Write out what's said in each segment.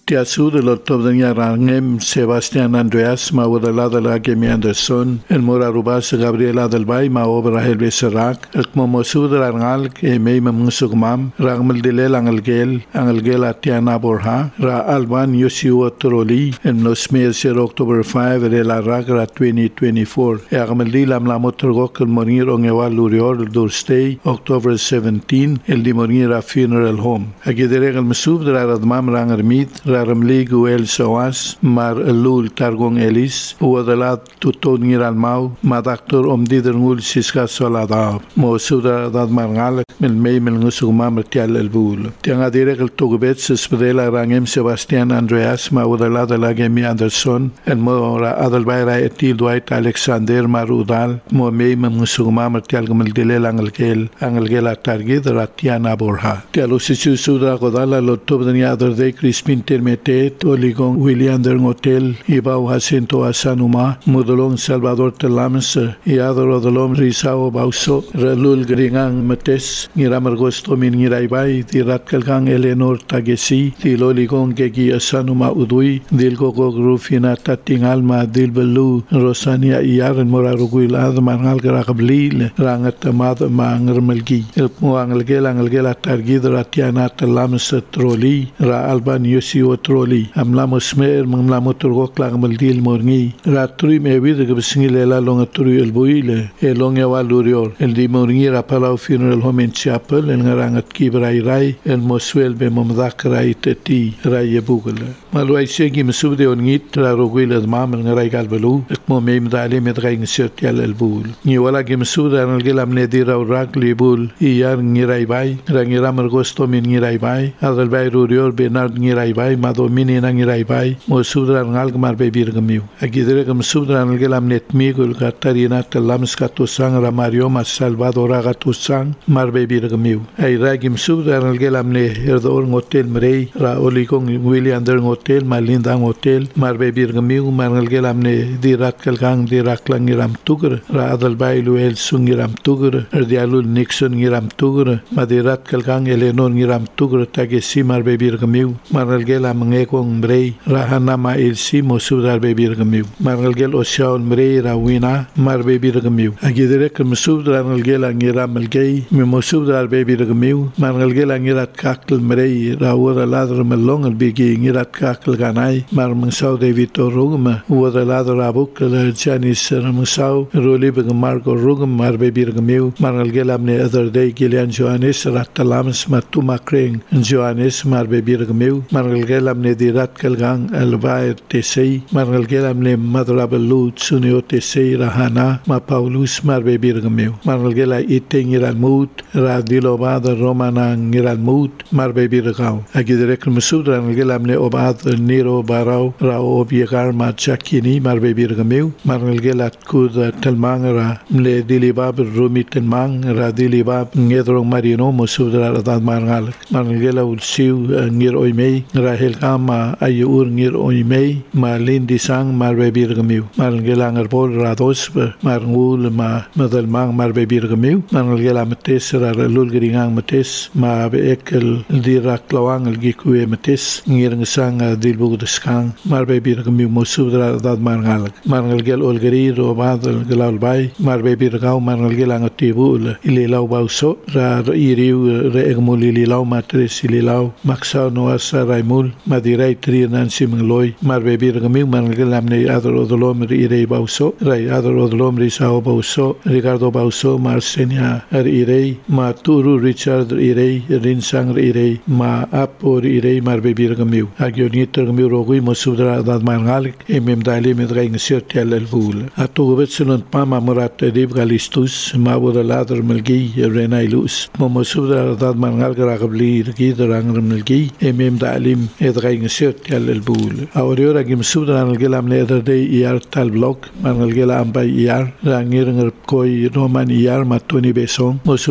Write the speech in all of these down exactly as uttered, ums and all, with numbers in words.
Tiasu de l'Otobdania Rangem, Sebastián Andreas, Maudalada Lagemi Anderson, el Mora Rubas, Gabriela del Bay, Maobra Helve Serac, el Momosu de Rangal, que Meima Musugmam, Rangmel de Lel Angelgel, Angelgel Atiana Borja, Ra Alban Yosiu Troli, el Nosme Ser October five, el Aragra twenty twenty-four, Rangmel de Lam Lamotrgok, el Morir Ongewa Lurior, el Durstay, October seventeen, el de Morir a Funeral Home. Aquí de Regal Mesub de la Radmam Rangermit, Ramli Guel Soas, Mar Lul Targong Elis, Uadalat Tuton Niralmau, Madaktor Omdidernul Siska Solada, Mosuda Dad Margal, Melmei Melnusuma Mertial El Bul. Tianga direct el Togubet, Sespedela Rangem Sebastián Andreas, Maudalad Lagemi Anderson, El Mora Adalbaira Etil Dwight Alexander Marudal, Momei Melnusuma Mertial Gmeldile Angelgel, Angelgel Atargid, Ratiana Borja. Tialusisu Suda Godala, Lotobdania Other Day, Crispin Metet, Oligong William der Hotel, Ibau Jacinto Asanuma, Mudolong Salvador Telams, Iadro Dolom Risao Bauso, Relul Gringang Metes, Niramargosto Min Niraibai, Dirat Kalgang Eleanor Tagesi, Diloligong Gegi Asanuma Udui, Dilgogo Grufina Tatingalma, Dilbelu, Rosania Iar, Moraruguilad, Mangal Grakablil, Rangatamad Mangermelgi, El Muangelgel Angelgel Atargid, Ratiana Telams Troli, Ra Alban Yosio Troli, Amlamo Smer, Mamlamo Turgok Lagmaldil Morni, Ratri Mevid, Gabsingila Longaturi El Buile, El Longawa Lurior, El Di Morni Rapalau Funeral Home in Chapel, El Ngarangat Kibrai Rai, El Moswell Bemomadak Rai Teti, Rai Bugala. Malwai Segi Mesubde Ongit, La Roguila Mam, El Ngarai Galbalu, Ekmo Mem Dali Medraing Sertial El Bul. Niwala Gimsuda, El Gelam Nedira Rag Libul, Iyar Ngirai Bai, Rangiram Argosto Min Ngirai Bai, Adalbai Rurior Bernard Ngirai Bai, Madomini Nangirai Bai, Mosudran Algmar Bebirgamiu. Agidregam Sudran Gelam Netmigul, Katarina Telams Katusang, Ramario Mas Salvador Agatusang, Mar Bebirgamiu. Airagim Sudran Gelam Ne, Herdor Hotel Mrei, Ra Oligong William der Hotel, Malindang Hotel, Mar Bebirgamiu, Margal Gelam Ne, Dirat Kalgang, Diraklang Iram Tugur, Ra Adalbai Luel Sungiram Tugur, Erdialul Nixon Iram Tugur, Madirat Kalgang Eleanor Iram Tugur, Tagesi Mar Bebirgamiu, Margal Mangekong Mrei, Rahanama Ilsi, Mosudar Bebirgamiu, Margal Oshaul Mrei, Rawina, Mar Bebirgamiu. Agidrek Mesudar Angel Angira Melgay, Mimosudar Bebirgamiu, Margal Angirat Kakl Mrei, Rawura Ladr Melong, Bigi Ngirat Kakl Ganai, Marmansau David Rugma, Wada Ladr Abuk, Janis Ramusau, Rolibig Margo Rugam, Mar Bebirgamiu, Margal Amne Other Day, Gillian Johannes, Ratalams, Matuma Kring, Johannes, Mar Bebirgamiu, Margal Amne Dirat Kalgang, Albair Tesei, Margal Amne Madrabalu, Tsunio Tesei, Rahana, Ma Paulus, Mar Bebirgamiu, Margal Iting Iranmut, Radilobad, Romana Iranmut, Mar Bebirgau. Agidrek Mesudra, Margal Amne Obad, Niro Barau, Rao Biegar, Machakini, Mar Bebirgamiu, Margal Atkud, Telmang, Mle Dilibab, Rumi Telmang, Radilibab, Ngedro Marino, Mesudra, Radad Margal, Margal Ulsiu, Ngir Oimei, Rahel Kama, Ayur Ngir Oimei, Malindi Sang, Mar Bebirgamiu, Margelang Bol Rados, Marngul, Ma Madelmang, Mar Bebirgamiu, Margela Mates, Lulgringang Mates, Ma Bekel, Dirak Lawang, Gikue Mates, Ngirang Sang, Dilbug de Skang, Mar Bebirgamiu, Mosudra, Dad Margal, Margel Olgari, Robad, Galalbai, Mar Bebirgau, Margelang Tibul, Ililau Bauso, Ra Iriu, Reegmul Ililau Matres, Ililau, Maxau Noasa Raimul, Madirai Tri Nancy Mangloy, Mar Bebirgamiu, Margelamne, Adro Dolom, Irei Bauso, Rai Adro Dolom, Risao Bauso, Ricardo Bauso, Marsenia, Irei, Ma Turu Richard Irei, Rinsang Irei, Ma Apor Irei, Mar Bebirgamiu, Agioniter Gamiu Rogui, Mosudra, Dad Margalik, Emem Dali, Medreing Sertial El Vul. Atogubetsun Pama Murat Edib Galistus, Mabura Ladr Melgi, Renailus, Momosudra, Dad Margal Gragabli, Gidrang Melgi, Emem Dalim, Edreing Sertial El Bul. Auriora Gimsudra, Gelam Nether Day Iar Tal Block, Mangal Gelam by Iar, Rangir Koi Roman Iar Matuni Besong, Mosudra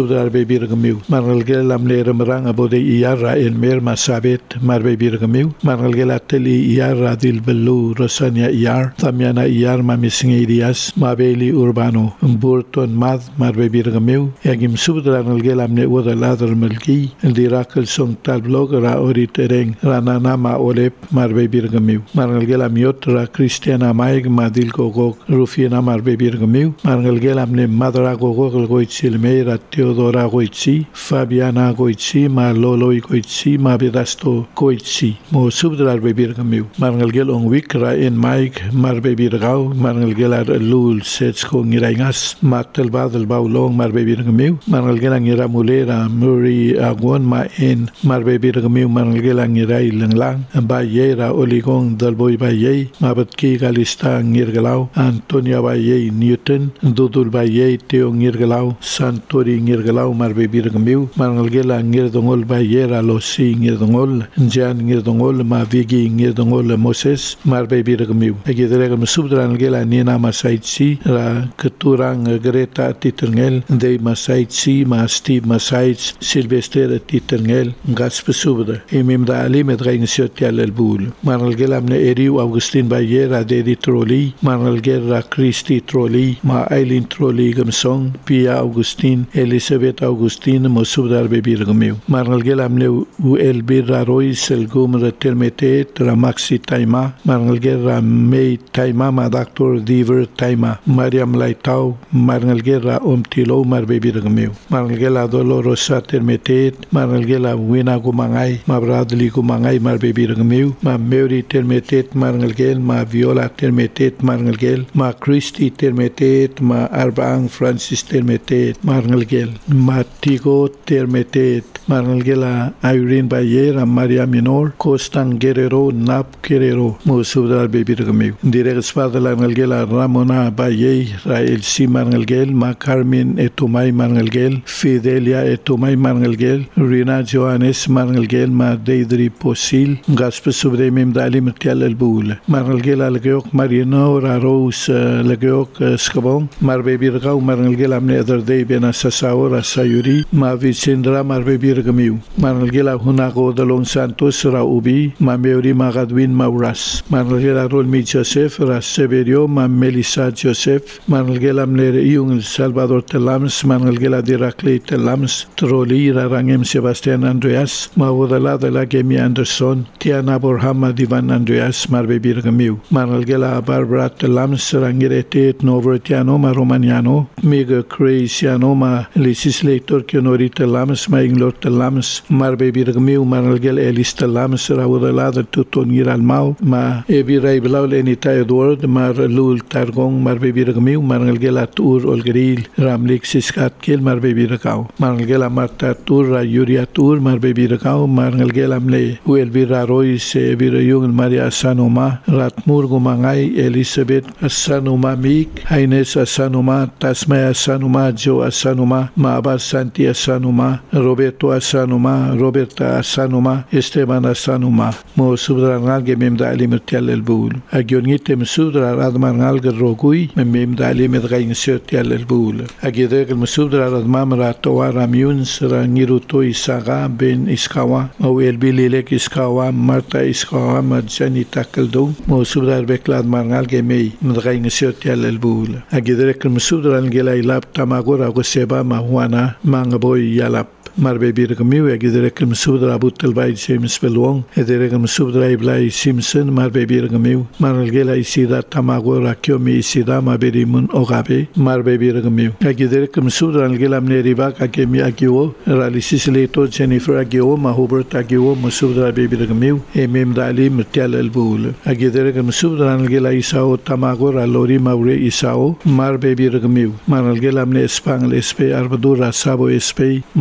baby ragamiu marngal gel amne ramrang abode iyara el mer masabet mar baby ragamiu marngal gel ateli iyara dil bellu rosania iyar tamiana iyar ma misingi dias mabeli urbano burton mad mar baby ragamiu yagim subdrangal gel amne wada ladar melki dirakal song tal blogera oritereng ranana ma olep mar baby ragamiu marngal gel amiot ra Cristiana maig madil gogok Rufina mar baby ragamiu marngal gel amne madra gogok goitsil meira Teodora goitsi Fabiana goitsi ma loloi goitsi ma bedasto goitsi mo subdrar baby ragamiu marngal gel on wikra en maig mar baby ragau marngal gel ar lul sets ko ngiraingas matel badal baulong mar baby ragamiu marngal gel ngira mulera muri agon ma en mar baby ragamiu marngal gel ngira ilanglang ba yera oligong dalboy ba yei ma batki galista ngirgalau Antonia ba yei Newton dudul ba yei teo ngirgalau Santori ngirgalau mar baby ragamiu marngal gel ngirdongol ba yera losi ngirdongol jan ngirdongol ma vigi ngirdongol Moses mar baby ragamiu agidrega subdran gel nina masaitsi ra keturang Greta titerngel de masaitsi ma Steve masaits Sylvester titerngel gas pesubda imim da ali met rein sotial el bul marngal gel amne eriu Augustin ba yera de troli marngal gel ra Christi troli ma Eileen troli gamsong Pia Augustin Elizabeth Augustin mosubdar baby ragamiu marngal gel amne u Elbira Royce el gumra termetet ra Maxi Taima marngal gel ra May Taima ma Doctor Diver Taima Mariam Laitau marngal gel ra Omtilo mar baby ragamiu marngal gel adolo Rosa termetet marngal gel Wina gumangai ma Bradley gumangai mar baby ragamiu ma Mary termetet marngal gel ma Viola termetet marngal gel ma Christy termetet ma Arbang Francis termetet marngal gel ma Tigo termetet marngal gel Irene Bayera Maria Minor Costan Guerrero Nap Guerrero mo subdar baby ragamiu direct spada marngal gel Ramona Bayei Rael Si marngal gel ma Carmen Etumay marngal gel Fidelia Etumay marngal gel Rina Johannes marngal gel ma Deidri Posil gaspe sobre mem dali metial el bul marngal gel algeok Marino Rose legeok skabong mar baby ragau marngal gel amne other day bena sasaora sayuri ma Vicendra mar baby ragamiu marngal gel huna go dalong Santos ra ubi ma Mary Magadwin Mauras marngal gel rol mi Joseph ra Severio ma Melissa Joseph marngal gel amne yung Salvador Telams marngal gel Dirakle Telams troli ra rangem Sebastian Andreas ma wodala de la Gemi Anderson Tiana Borhama Divan Andreas mar baby ragamiu marngal gel Barbara Telams rangirete Novertiano ma Romaniano Mega Craziano ma legislator Kionori Telams ma Inglor Telams mar baby ragamiu marngal gel Elis Telams ra wodala de tuton Giralmau ma Ebi Raiblau Lenita Edward mar Lul Targong mar baby ragamiu marngal gel Atur Olgeril Ramlik Siskat kel mar baby ragau marngal gel Marta Tur ra Yuria Tur mar baby ragau marngal gel amle Uelvira Royce Evira Yung Maria Sanoma Ratmur Gumangai Elizabeth Asanuma Mik Haines Asanuma Tasmaya Asanuma Jo Asanuma Maaba Santi Asanuma Roberto Asanuma Roberta Asanuma Esteban Asanuma mo subdrangal ge mem dali metial el bul agionite mesudra radmangal ge rogui mem dali met gain sotial el bul agide ge mesudra radmam ratoa ramiun sra ngiruto isaga ben iskawa o el bililek iskawa marta iskawa majani takaldo mo subdar beklad mangal ge mei met gain sotial el bul agide ge mesudra ngela ilap tamagora go seba ma huana mangaboy yalap mar baby ragamiu agide ge mesudra butel bay James Belwong edere ge mesudra iblai Simpson mar baby ragamiu marngal gel isida tamagora kyomi isida ma berimun ogabe mar baby ragamiu agide ge mesudra ngel amne riba ka kemi agio ralisis leto Jennifer agio ma Hubert agio mesudra baby ragamiu emem dali metial el bul agide ge mesudra ngel isao tamagora lori maure isao mar baby ragamiu marngal gel amne spangl sp arbadura sabo sp malta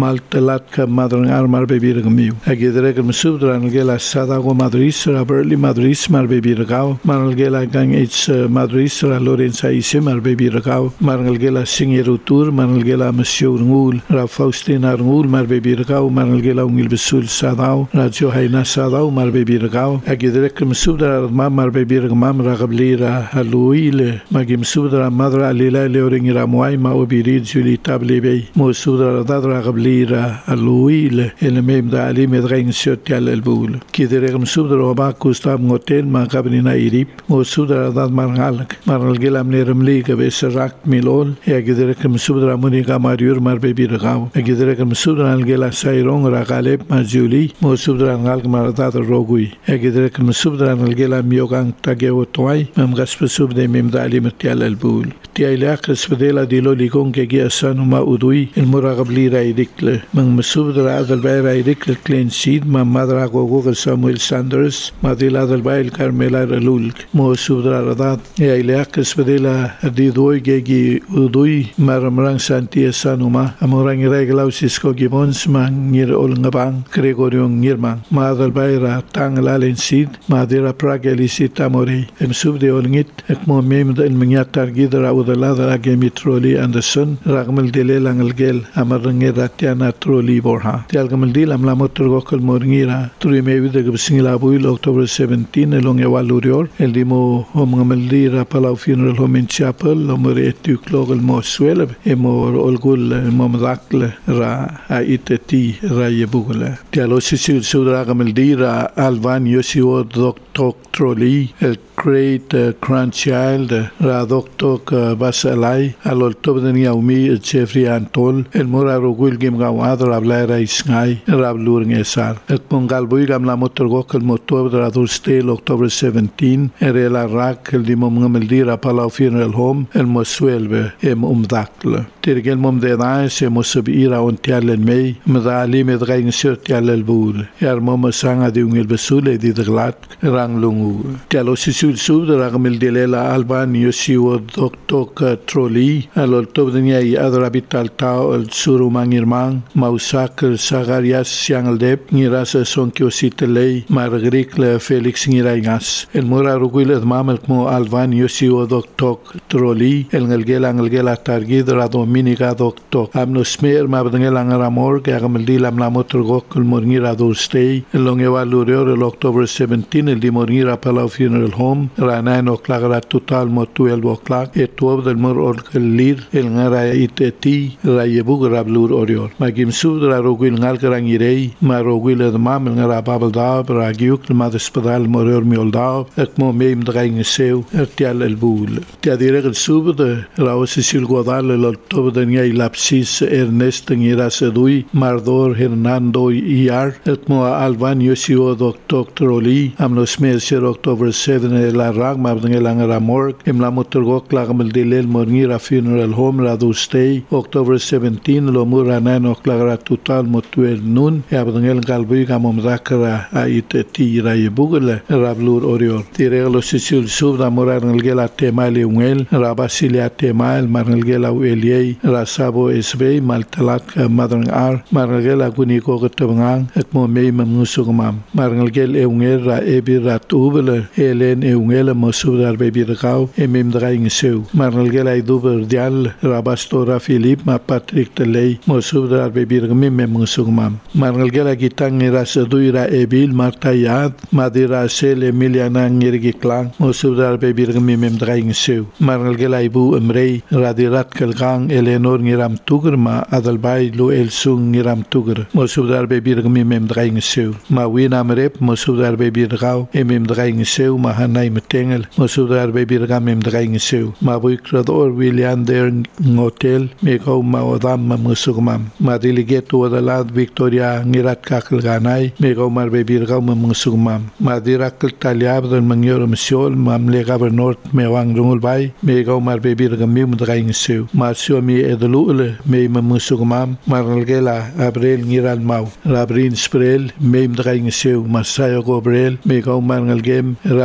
lat ka madrang ar mar bebir gamiu agidere ka masubdra ngela sada go madris ra berli madris mar bebir gaw mar ngela gang it's madris ra lorenza ise mar bebir gaw mar ngela singeru tur mar ngela monsieur ngul ra faustina ngul mar bebir gaw mar ngela ungil besul sadaw ra johaina sadaw mar bebir gaw agidere ka masubdra ma mar bebir gamam ra gablira haluile magim subdra madra lila leoringira moai ma obirid juli tablebe mo subdra dadra gablira haluile el mem da ali medrein sotial el bul kidere gam subdra ba kustab ngotel ma kabnina irip mo subdra dad margal margal gelam nermli ke besarak milol ya kidere gam subdra monika mariur mar bebir gaw kidere gam subdra gela sairong ra galeb ma juli mo subdra gal mar dad rogui ya kidere gam subdra gela miogang tageo toy mam gaspesub de mem da ali metial el bul تي لاقس بديلا ديلو ليكون كي اسانو ما ودوي المراقب لي رايديكل من مسوب در هذا الباي رايديكل كلين سيد ما مادرا غوغو سامويل ساندرز ما ديلا هذا الباي الكارميلا رلولك مو سوب در رضات يا لاقس بديلا دي دوي كي ودوي مرمران سانتي اسانو ما اموران ريغلاو سيسكو جيبونس ما نير اولنغبان كريغوريون نيرمان ما هذا الباي را تانغلالين سيد ما ديرا براغلي سيد تاموري مسوب دي اولنيت اكمو ميم المنيات تارجيدرا the ladder agemi trolley and the sun ragmal dele langal gel amarnge ratiana trolley borha tialgamal dil amla motor gokal morngira turi mevi de gabsingla buil October seventeenth elong evalurior el dimo homgamal dira palau funeral home in chapel lomore tu klogel mo swelb emor olgul momdakle ra aiteti ra yebugla tialo sisil sudragamal dira alvan yosio doctor trolley el great uh, grandchild ra doctor uh, basalai alol tobdani aumi Jeffrey Antol el mora rogul gem gawad rabla raisngai rablur ngesar et pongal bui gam la motor gokal motor dra stel October seventeenth erela rak el dimom ngameldira palau funeral home el moswelbe em umdakle tergel mom de da se mosbira on tial mei mdali med gain sert tial el bul er mom sanga de ungel besule di dglat rang lungu tialo sisul sub de ragmel delela alban yosiwo doktok troli alol tobdenia i adrabital tao el suru mangirman mausak sagarias siangaldep ngiras sonkio sitelei margrik le Felix ngiraingas el mora ruguil mamel mo alban yosiwo doktok troli el ngelgela ngelgela targid ra dominica doktok amno smer mabdengela ngaramor ke agmel dilam la motor gokul morngira durstei el longevalurior el October seventeenth el dimorngira palau funeral home ra nine o'clock ra total mo twelve o'clock et twelve del mor orkelir el ngara iteti ra yebug rablur orior magim sud ra rogil ngal krangirei ma rogil de mam ngara babelda ra giuk ma de hospital moror miolda ek mo meim draing seu ertial el bul tia direk sub de ra osil godal el october de lapsis Ernest ngira sedui mardor Hernando iar ek mo alban yosio doctor troli amnos mes October seventh la rag mabdengela ngara morg em la motor gok lagmel dilel morngira funeral home ra durstei October seventeenth lo mura nine o'clock ra total mo twelve noon e abdengel galbui gamom zakra aiteti ra yebugle rablur orior tireglo sisul sub da morar ngela temale ungel ra basilia temal marngela ueliei ra sabo sb maltalat madrang ar marngela kuniko gotbangang ek mo mei mamnusugmam marngel eungel ra ebir ra tubele elen eungel mo subdar bebi rakaw emem draing seu marngela iduber dial ra bastora Philip ma Patrick telei mo subdar bebi rmem mamnusugmam marngela gitang ra seduira ebil martayad madira sel emiliana ngirgi klang mo subdar bebi rmem draing seu marngela ibu emrei radirat kelgang Eleanor ngiram tugerma adalbai lo el sung ngiram tuger mo subdar bebi rmem draing seu ma wina mrep mo subdar bebi rakaw emem draing seu ma hanai metengel mo subdar bebi rmem draing seu ma buikrador William der hotel me ko ma odam ma musugmam ma delegato wadalad Victoria ngirat kakal ganai me ko mar bebi rakaw ma musugmam ma dirakal taliab del manyor msiol mamle governor me wang rungul bai me ko mar bebi rmem draing seu ma siomi edlule me ma musugmam margela abrel ngiral mau rabrin sprel me draing seu ma sayo gobrel me ko margal gem rakigu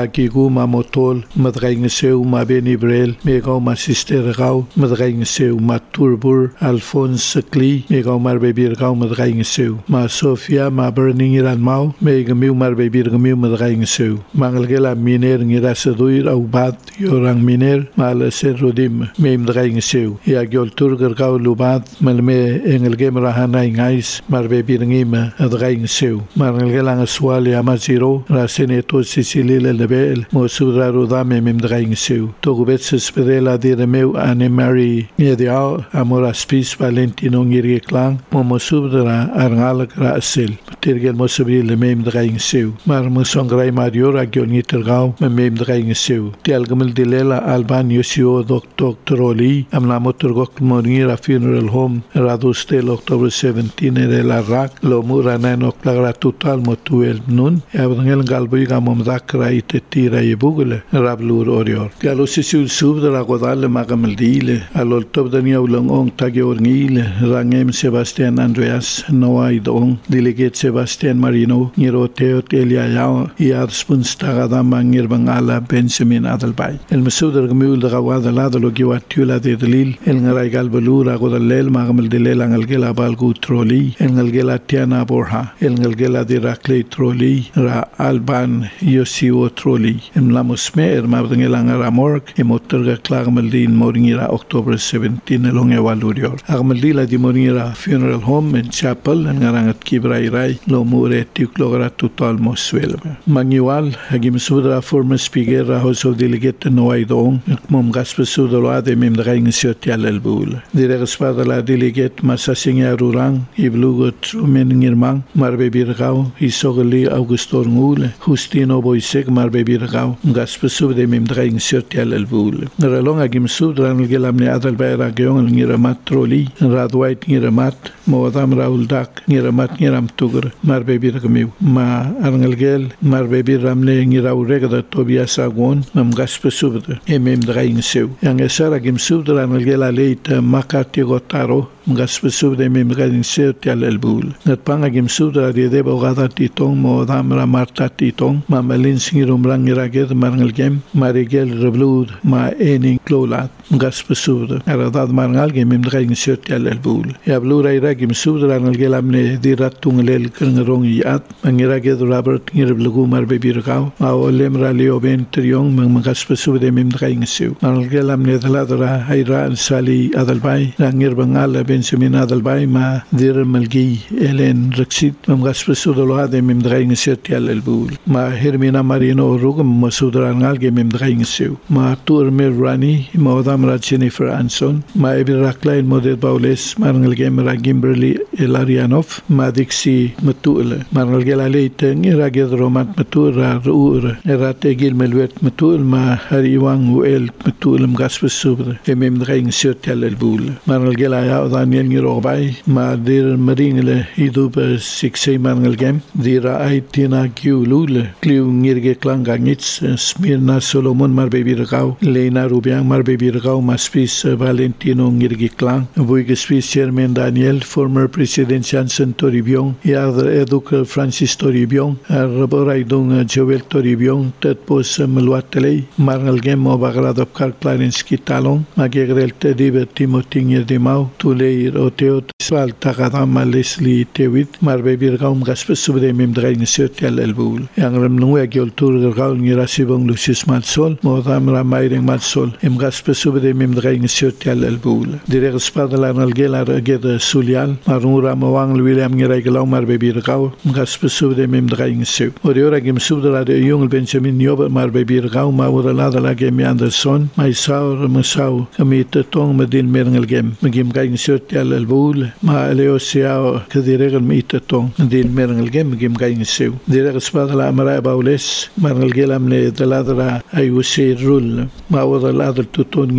Seu ma Motol madgaing Seu ma Benibrel megaw ma Sister Gaw madgaing Seu ma Turbur Alphonse Cli megaw mar bebir gaw madgaing Seu ma Sofia ma Burning Iran mau megamiu mar bebir gamiu madgaing Seu mangalgela miner ngira saduir au bat yorang miner ma la serrodim me madgaing Seu ya gyol turgar gaw lubat malme engelgem rahana ingais mar bebir ngima madgaing Seu mangalgela ngaswali amaziro ra seneto Sicilile lebel mo sudra rodame me madgaing Seu togubet spedela dire meu ane Mary ngedia amora spis Valentino ngiri klang mo mo sudra arngal krasil tergel mo subil me madgaing Seu mar mo songrai mario ra gyol nitergaw me madgaing Seu tial gamel dilela alban yosio doctor oli amna motorgok moringira funeral home radustel October seventeenth de la rak lo murana no plagra total mo twelve nun abngel galboy gamom dakra itetira yebugule rablur orior galo sisul subdra godal magamel dile alol tobdania ulong ong tageorngile rangem Sebastian Andreas noai dong delegate Sebastian Marino ngiro teo telia yao iar spunstaga mangir bangala Benjamin Adelbay el mesudar gmiul da gawada lado lo giwa tula de delil el ngaray galbalura godalel magamel delel angalgela balgu troli el ngalgela tiana borha el ngalgela de rakley troli ra alban yosio troli em lamusme er mabdengela ngaramork emotorga klagmeldin moringira October seventeenth elong evalurior agmeldila di moringira funeral home and chapel ngarangat kibrairai lo mure tiklogra total moswelme mangiwal hagim sudra former speaker house of delegate noaidong mom gaspesudolo ade mem draing sotial elbul dire gespada la delegate masasinga rurang iblugot meningirmang marbe birgau isogli augustor ngule Justino boisek marbe birgau gaspesud mem draing sotial elbul ngeralong agim sudra ngelamne adal bayra geong ngiramat troli radwait ngiramat modam raul dak ngiramat ngiram tugur marbe birgamiu ma arngelgel marbe biramne ngiraurega Tobias Agon mam gaspesud emem draing Seu yang esara gim sudra ngelgela leit makati gotaro gaspesud emem draing Seu tial elbul nat panga gim sudra de de bogada titong modam ra marta titong mamelin singirum rangiraged marngelgem marigel reblud ma ening klolat gaspesud aradad marngal gemem draing Seu tial elbul ya blura iragim sudra ngelgelamne diratung lel krngrong yat mangiraged Robert ngirblgu marbe birgau ma olem Leo ben triong mang gaspesud mem draing Seu algelam nedladra hayra sali adalbay rangir bangal Benjamin Adelbay ma dir malgi elen rexit mam gaspesud lo ade mem draing Seu tial elbul ma Hermina Marino rugum masudra ngalge mem draing Seu ma tur merani ma odam ra Jennifer Anson ma ebiraklain model Paules marngelgem ra Kimberly Elarianov ma dixi matul marngelgela leiteng raged romat matur ur tegil melwet matul ma hariwang uel matul mgaspesud emem draing Seu tial elbul marngelgela ya Daniel ngirobay ma dir maringle idub sixay marngelgem dira aitina giulul kliu ngirge klangangits Smirna Solomon marbebirgau Lena Rubiang marbebirgau maspis Valentino ngirge klang buig spis Chairman Daniel former President Johnson Toribiong ya eduk Francis Toribiong raboraidong Joel Toribiong tet pos melwatele marngelgem mo bagradop kar Clarensky talong magegrel tedibe Timothy ngerdimau tuleir oteot sal takadam Leslie Tewit marbebirgaum gaspesud mem draing Seu tial elbul yangrem nungwe gyol turgaul ngirasibong Lucius Matsol modam ramaireng Matsol em gaspesud mem draing Seu tial elbul dire gespadala nalgela reged sulial marura mawang William ngiraglaw marbebirgau gaspesud mem draing Seu oriora gem subdra de jung Benjamin Job marbebirgau ma uralada la gem Anderson mai saur masau kamit tong medil merngel magim gaing Seu tial elbul ma leosia kadiregel mit tong dil merngel gem magim gaing Seu dire gespadala amara baules marngel gelam le daladra ayuse rul ma uralada tutong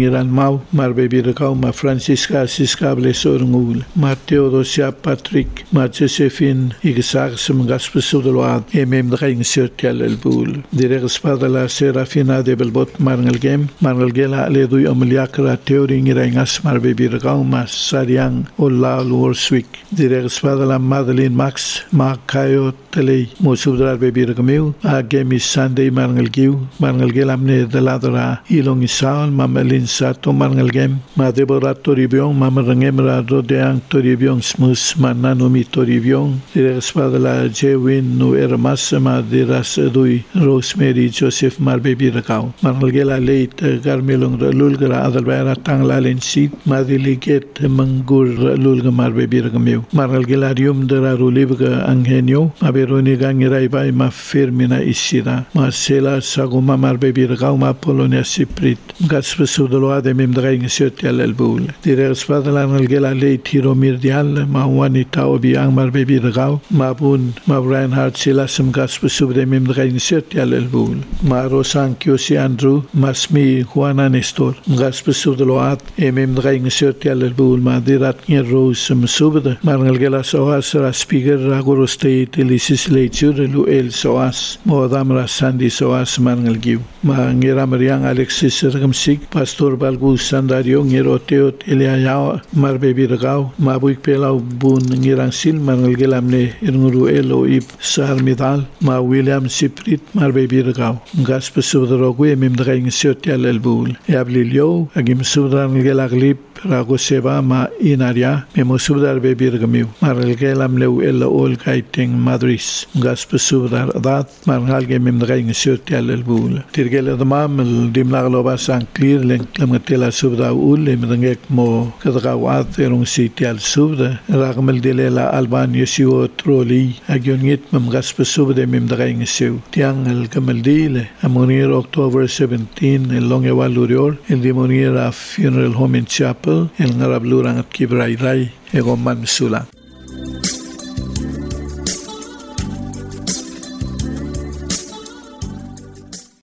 Iran Mau, Mar Baby Rakau, Ma Francisca Siska Blesorngul, Ma Theodosia Patrick, Ma Josephine, Igsar Semgaspesudload, Emem Drain Sertial El Bull. Direct Spadala Serafina de Belbot Marnel Game, Marnel Gela Ledu Omliakra Theoring Irangas Mar Baby Rakau, Ma Sariang, Ola Lurswick. Direct Spadala Madeline Max, Ma Kayo Tele, Mosudra Baby Rakamil, A Game is Sunday Marnel Giu, Marnel Gelamne de Ladra, Ilong Isal, Mamelin Sato Marnel Game, Ma Deborah Toribion, Mama Rangemra Rodeang Toribion Smus, Mananomi Toribion, Direct Spadala Jewin, Nu Ermas, Ma Diras Dui, Rosemary Joseph Mar Baby Rakau, Marnel Gela Late, Garmelong Lulgra, Adalbera Tanglalin Seat, Madiliget, Mangur Lulga Mar Baby Rakamil, Marnel Gelarium de la Rulibga Angenio, Ma Veroni Gangirai, Ma Fermina Isida, Ma Sela Saguma Mar Baby Rakau, Ma Polonia Siprit, Gaspesudoloa de Memdraing Sertial El Bull, Direct Spadala Gela Late Hiro Mirdial, Ma Wanita Obi Ang Mar Baby Rakau, Ma Bun, Ma Reinhardt Silasum Gaspesub de Memdraing Sertial El Bull, Ma Rosan Kiosi Andrew, Ma Smi Juana Nestor, Gaspesudoloat, E Memdraing Sertial El Bull, Ma Dirat Rose Msubda, Marnel Gela Soas, Raspiger, Ragoro State, Elisis Leitur, Luel Soas, Moadamra Sandy Soas, Marnel Giu, Ma Ngira Mariang Alexis Ragamsik, Pastor Balgu Sandario, Ngiro Teot, Eliayao, Mar Baby Ragau, Ma Buik Pelau Bun Ngirang Sil, Marnel Gelamne, Irnguru Elo Ip, Sar Midal, Ma William Siprit, Mar Baby Ragau, Gaspesudrogue, Memdraing Sertial El Bull, Yablilio, Agim Sudran Gelaglip, Rago Seba Ma Inaria, Memosudar Baby Ragamiu, Marnel Gelam Leu Ella Ol Kaiting Madris, Gaspesudar Dat, Marnal Memdraing Sertial El Bull, Tirgela the Mam, Dimlagloba San Clear, Lenklamatela Subda Ul, Memdangek Mo, Kadrawat, Erung Sitial Subda, Ragmel Delela Alban Yesio Troli, Agionit Mem Gaspesubde Memdraing Sew, Tiang El Kamaldile, Amonir October seventeenth, El Longewa Lurior, El Demonira Funeral Home and Chapel, El Ngarablurang at Kibrairai, Egoman Sula.